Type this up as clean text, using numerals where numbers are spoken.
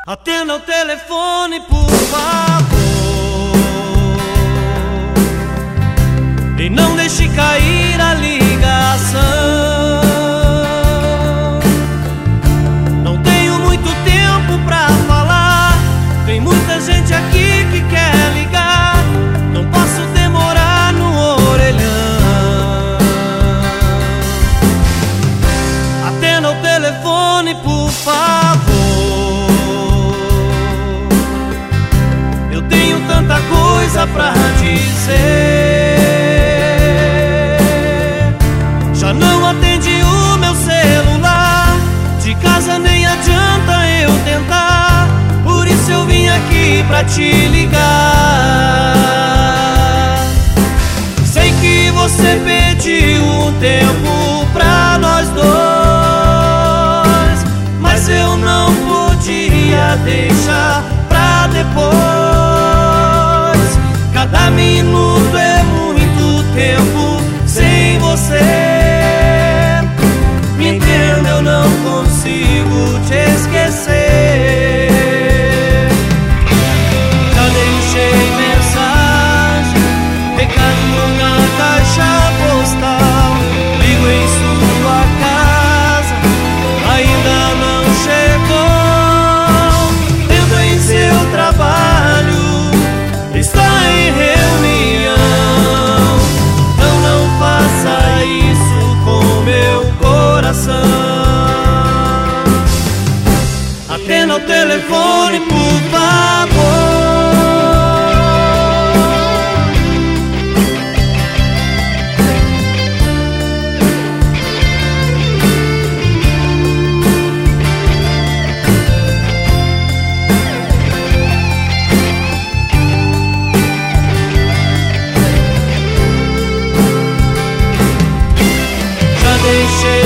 Atenda o telefone, por favor, e não deixe cair a ligação. Não tenho muito tempo pra falar, tem muita gente aqui que quer ligar. Não posso demorar no orelhão. Atenda o telefone, por favor, tanta coisa pra dizer. Já não atende o meu celular, de casa nem adianta eu tentar. Por isso eu vim aqui pra te ligar. Sei que você pediu um tempo pra nós dois, mas eu não podia deixar pra depois. Cada minuto é muito tempo sem você. Me entenda, eu não consigo te esquecer. Já deixei mensagem, recado na caixa postal. Ligo em sua casa, ainda não chegou. Tento em seu trabalho, está em reunião. Não faça isso com meu coração. Atenda o telefone, por favor. Deixei